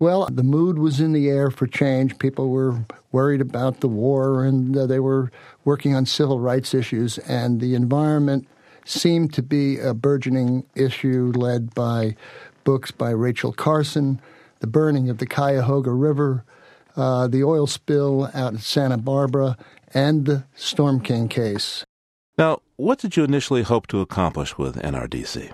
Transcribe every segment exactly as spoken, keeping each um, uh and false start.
Well, the mood was in the air for change. People were worried about the war, and uh, they were working on civil rights issues, and the environment seemed to be a burgeoning issue led by books by Rachel Carson, the burning of the Cuyahoga River, uh, the oil spill out at Santa Barbara, and the Storm King case. Now, what did you initially hope to accomplish with N R D C?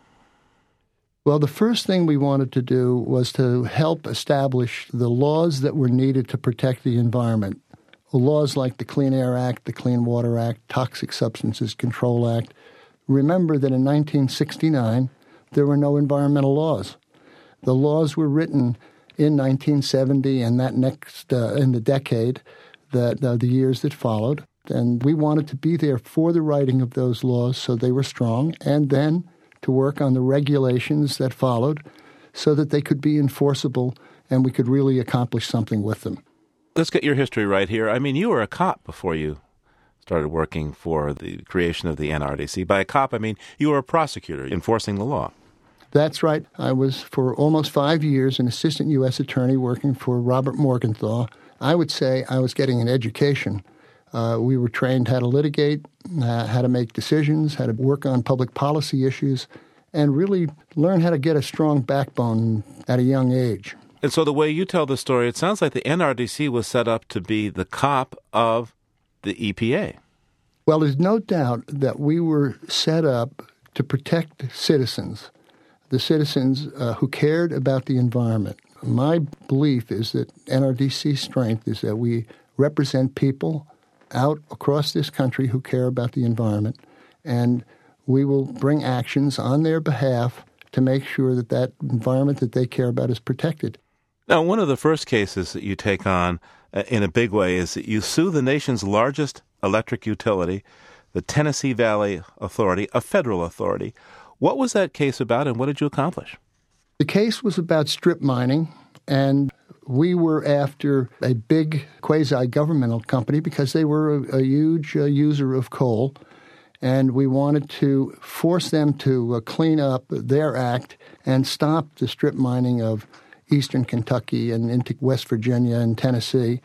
Well, the first thing we wanted to do was to help establish the laws that were needed to protect the environment. Laws like the Clean Air Act, the Clean Water Act, Toxic Substances Control Act. Remember that in nineteen sixty-nine, there were no environmental laws. The laws were written in nineteen seventy and that next uh, in the decade, that uh, the years that followed. And we wanted to be there for the writing of those laws so they were strong, and then to work on the regulations that followed so that they could be enforceable and we could really accomplish something with them. Let's get your history right here. I mean, you were a cop before you started working for the creation of the N R D C. By a cop, I mean you were a prosecutor enforcing the law. That's right. I was for almost five years an assistant U S attorney working for Robert Morgenthau. I would say I was getting an education. Uh, we were trained how to litigate, uh, how to make decisions, how to work on public policy issues, and really learn how to get a strong backbone at a young age. And so the way you tell the story, it sounds like the N R D C was set up to be the cop of the E P A. Well, there's no doubt that we were set up to protect citizens, the citizens uh, who cared about the environment. My belief is that N R D C's strength is that we represent people out across this country who care about the environment, and we will bring actions on their behalf to make sure that that environment that they care about is protected. Now, one of the first cases that you take on uh, in a big way is that you sue the nation's largest electric utility, the Tennessee Valley Authority, a federal authority. What was that case about, and what did you accomplish? The case was about strip mining, and we were after a big quasi-governmental company because they were a, a huge uh, user of coal, and we wanted to force them to uh, clean up their act and stop the strip mining of eastern Kentucky and into West Virginia and Tennessee.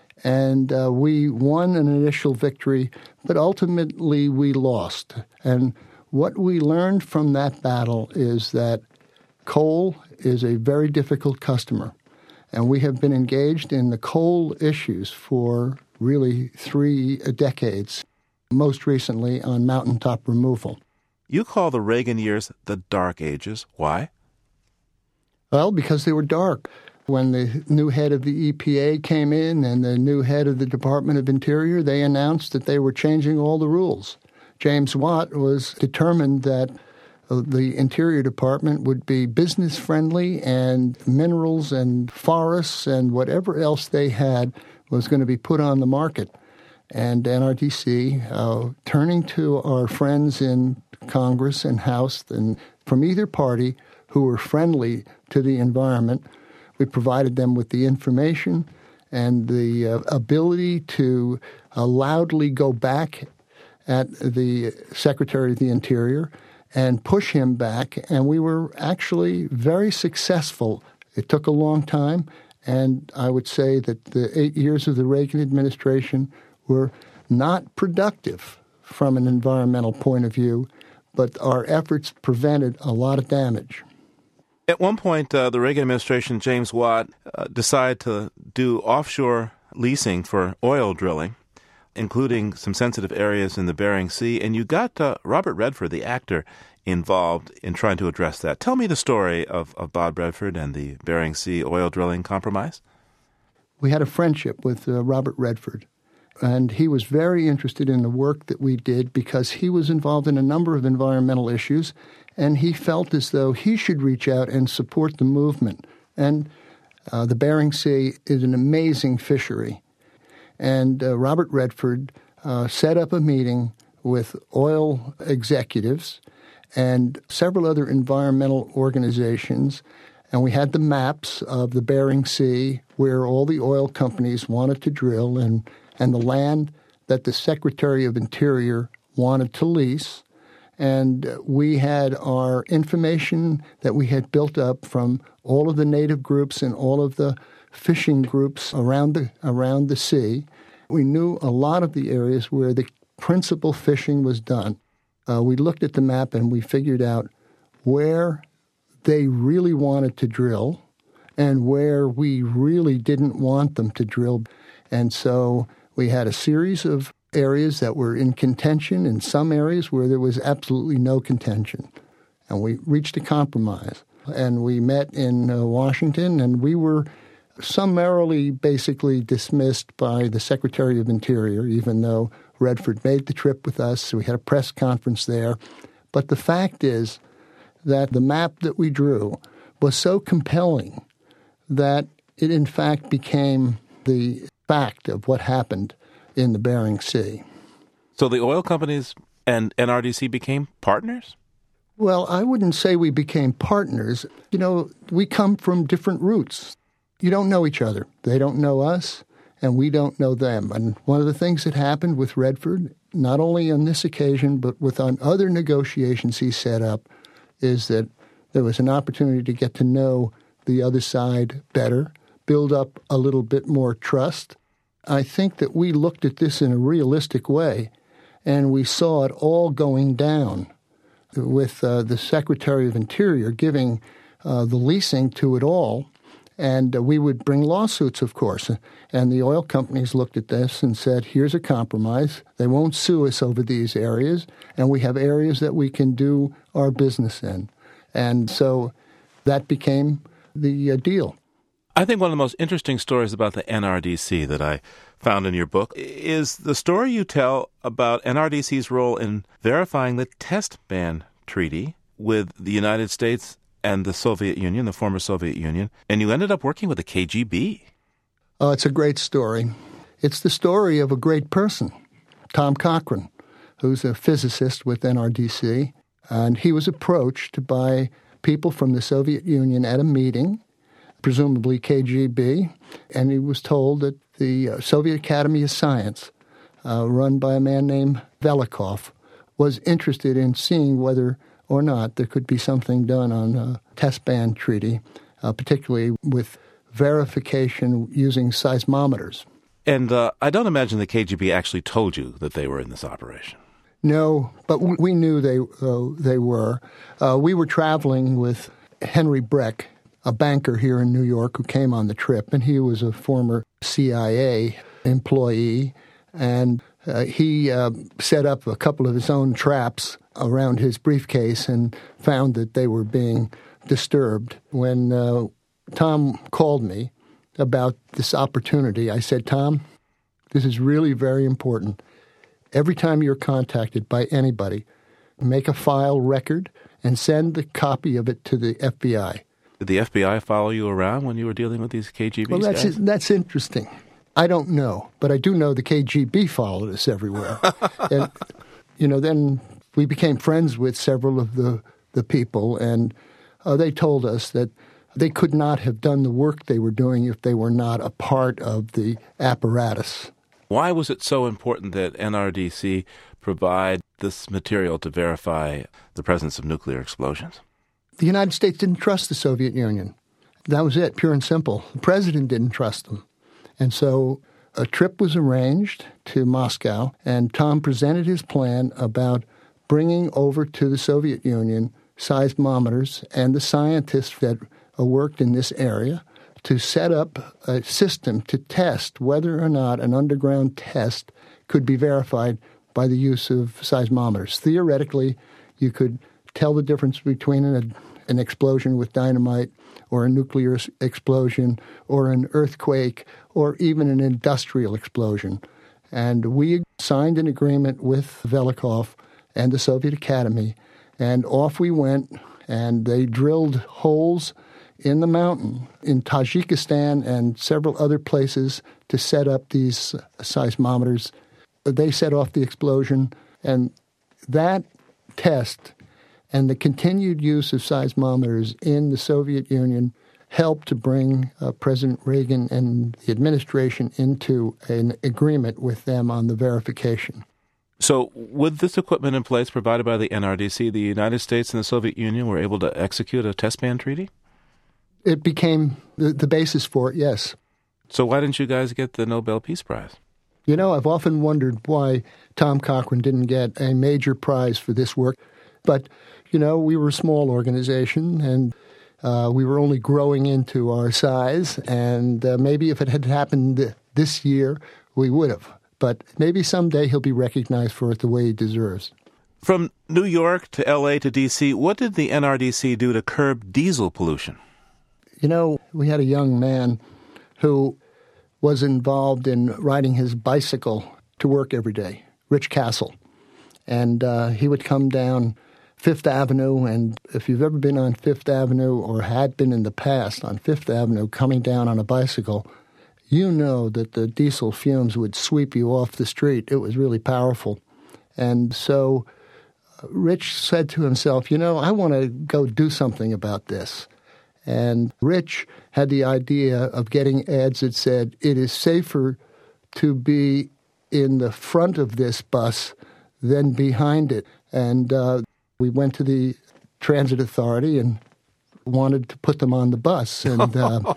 And uh, we won an initial victory, but ultimately we lost. And what we learned from that battle is that coal is a very difficult customer. And we have been engaged in the coal issues for really three decades, most recently on mountaintop removal. You call the Reagan years the dark ages. Why? Well, because they were dark. When the new head of the E P A came in and the new head of the Department of Interior, they announced that they were changing all the rules. James Watt was determined that the Interior Department would be business-friendly, and minerals and forests and whatever else they had was going to be put on the market. And N R D C, uh, turning to our friends in Congress and House and from either party who were friendly to the environment, we provided them with the information and the uh, ability to uh, loudly go back at the Secretary of the Interior and push him back, and we were actually very successful. It took a long time, and I would say that the eight years of the Reagan administration were not productive from an environmental point of view, but our efforts prevented a lot of damage. At one point, uh, the Reagan administration, James Watt, uh, decided to do offshore leasing for oil drilling, including some sensitive areas in the Bering Sea, and you got uh, Robert Redford, the actor, involved in trying to address that. Tell me the story of, of Bob Redford and the Bering Sea oil drilling compromise. We had a friendship with uh, Robert Redford, and he was very interested in the work that we did because he was involved in a number of environmental issues, and he felt as though he should reach out and support the movement. And uh, the Bering Sea is an amazing fishery. And uh, Robert Redford uh, set up a meeting with oil executives and several other environmental organizations, and we had the maps of the Bering Sea where all the oil companies wanted to drill and, and the land that the Secretary of Interior wanted to lease. And we had our information that we had built up from all of the native groups and all of the fishing groups around the around the sea. We knew a lot of the areas where the principal fishing was done. Uh, we looked at the map and we figured out where they really wanted to drill and where we really didn't want them to drill. And so we had a series of areas that were in contention and some areas where there was absolutely no contention. And we reached a compromise. And we met in uh, Washington, and we were summarily basically dismissed by the Secretary of Interior, even though Redford made the trip with us. So we had a press conference there. But the fact is that the map that we drew was so compelling that it in fact became the fact of what happened in the Bering Sea. So the oil companies and N R D C became partners? Well, I wouldn't say we became partners. You know, we come from different roots. You don't know each other. They don't know us, and we don't know them. And one of the things that happened with Redford, not only on this occasion, but with on other negotiations he set up, is that there was an opportunity to get to know the other side better, build up a little bit more trust. I think that we looked at this in a realistic way, and we saw it all going down with uh, the Secretary of Interior giving uh, the leasing to it all. And uh, we would bring lawsuits, of course. And the oil companies looked at this and said, here's a compromise. They won't sue us over these areas, and we have areas that we can do our business in. And so that became the uh, deal. I think one of the most interesting stories about the N R D C that I found in your book is the story you tell about N R D C's role in verifying the test ban treaty with the United States and the Soviet Union, the former Soviet Union, and you ended up working with the K G B. Oh, it's a great story. It's the story of a great person, Tom Cochrane, who's a physicist with N R D C, and he was approached by people from the Soviet Union at a meeting, presumably K G B, and he was told that the Soviet Academy of Science, uh, run by a man named Velikov, was interested in seeing whether or not there could be something done on a test ban treaty, uh, particularly with verification using seismometers. And uh, I don't imagine the K G B actually told you that they were in this operation. No, but we knew they uh, they were. Uh, we were traveling with Henry Breck, a banker here in New York who came on the trip, and he was a former C I A employee, and uh, he uh, set up a couple of his own traps around his briefcase and found that they were being disturbed. When uh, Tom called me about this opportunity, I said, Tom, this is really very important. Every time you're contacted by anybody, make a file record and send the copy of it to the F B I. Did the F B I follow you around when you were dealing with these K G B Well, that's guys? that's interesting. I don't know, but I do know the K G B followed us everywhere. And, you know, then we became friends with several of the, the people, and uh, they told us that they could not have done the work they were doing if they were not a part of the apparatus. Why was it so important that N R D C provide this material to verify the presence of nuclear explosions? The United States didn't trust the Soviet Union. That was it, pure and simple. The president didn't trust them. And so a trip was arranged to Moscow, and Tom presented his plan about bringing over to the Soviet Union seismometers and the scientists that worked in this area to set up a system to test whether or not an underground test could be verified by the use of seismometers. Theoretically, you could tell the difference between an, an explosion with dynamite or a nuclear explosion or an earthquake or even an industrial explosion. And we signed an agreement with Velikov and the Soviet Academy, and off we went, and they drilled holes in the mountain in Tajikistan and several other places to set up these seismometers. They set off the explosion, and that test and the continued use of seismometers in the Soviet Union helped to bring uh, President Reagan and the administration into an agreement with them on the verification. So with this equipment in place provided by the N R D C, the United States and the Soviet Union were able to execute a test ban treaty? It became the, the basis for it, yes. So why didn't you guys get the Nobel Peace Prize? You know, I've often wondered why Tom Cochrane didn't get a major prize for this work. But, you know, we were a small organization, and uh, we were only growing into our size. And uh, maybe if it had happened this year, we would have. But maybe someday he'll be recognized for it the way he deserves. From New York to L A to D C, what did the N R D C do to curb diesel pollution? You know, we had a young man who was involved in riding his bicycle to work every day, Rich Castle. And uh, he would come down Fifth Avenue, and if you've ever been on Fifth Avenue or had been in the past on Fifth Avenue coming down on a bicycle, you know that the diesel fumes would sweep you off the street. It was really powerful. And so uh, Rich said to himself, you know, I want to go do something about this. And Rich had the idea of getting ads that said, it is safer to be in the front of this bus than behind it. And uh, we went to the transit authority and wanted to put them on the bus. And uh,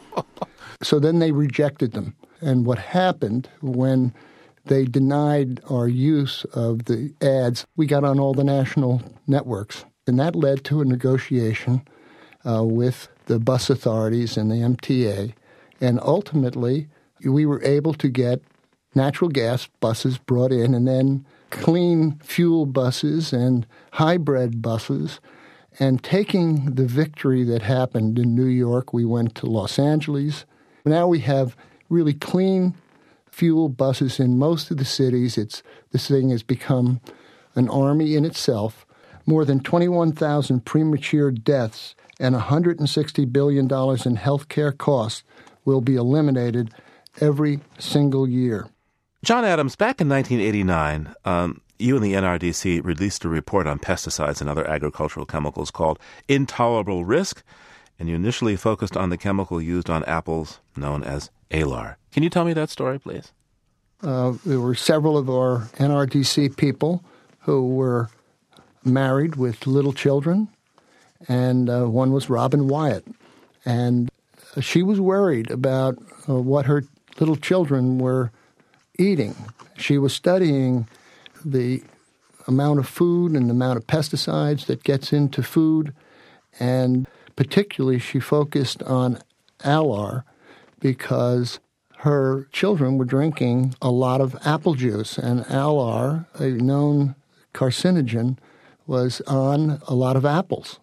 so then they rejected them. And what happened when they denied our use of the ads, we got on all the national networks. And that led to a negotiation uh, with the bus authorities and the M T A. And ultimately, we were able to get natural gas buses brought in and then clean fuel buses and hybrid buses. And taking the victory that happened in New York, we went to Los Angeles. Now we have really clean fuel buses in most of the cities. It's this thing has become an army in itself. More than twenty-one thousand premature deaths and one hundred sixty billion dollars in health care costs will be eliminated every single year. John Adams, back in nineteen eighty-nine, um, you and the N R D C released a report on pesticides and other agricultural chemicals called Intolerable Risk, and you initially focused on the chemical used on apples known as Alar. Can you tell me that story, please? Uh, there were several of our N R D C people who were married with little children, and uh, one was Robin Wyatt. And she was worried about uh, what her little children were eating. She was studying the amount of food and the amount of pesticides that gets into food, and particularly she focused on Alar because her children were drinking a lot of apple juice, and Alar, a known carcinogen, was on a lot of apples.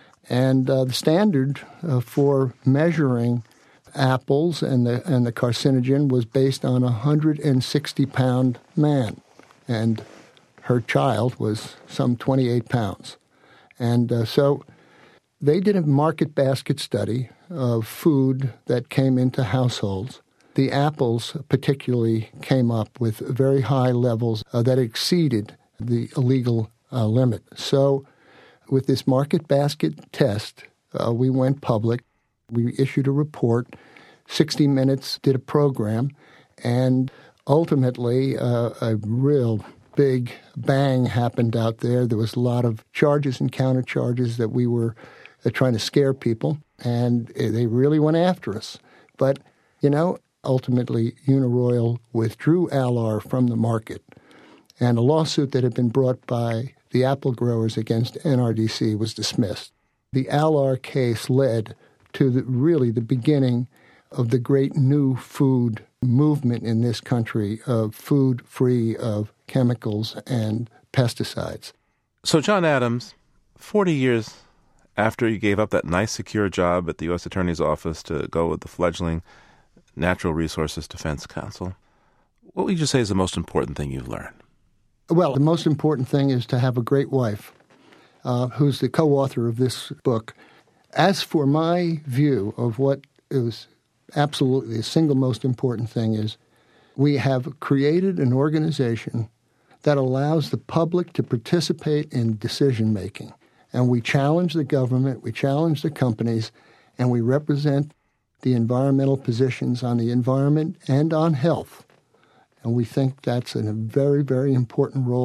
And uh, the standard uh, for measuring apples and the and the carcinogen was based on a one hundred sixty pound man, and her child was some twenty-eight pounds. And uh, so they did a market basket study of food that came into households. The apples particularly came up with very high levels uh, that exceeded the illegal uh, limit. So with this market basket test, uh, we went public. We issued a report. sixty minutes did a program, and ultimately uh, a real big bang happened out there. There was a lot of charges and countercharges that we were uh, trying to scare people, and they really went after us. But, you know, ultimately Uniroyal withdrew Alar from the market, and a lawsuit that had been brought by the apple growers against N R D C was dismissed. The Alar case led to the, really the beginning of the great new food movement in this country, of food free of chemicals and pesticides. So, John Adams, forty years after you gave up that nice, secure job at the U S Attorney's Office to go with the fledgling Natural Resources Defense Council, what would you say is the most important thing you've learned? Well, the most important thing is to have a great wife uh, who's the co-author of this book. As for my view of what is absolutely the single most important thing is we have created an organization that allows the public to participate in decision-making. And we challenge the government, we challenge the companies, and we represent the environmental positions on the environment and on health. And we think that's a very, very important role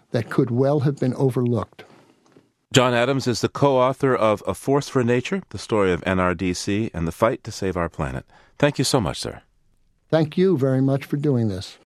that could well have been overlooked. John Adams is the co-author of A Force for Nature, the story of N R D C and the fight to save our planet. Thank you so much, sir. Thank you very much for doing this.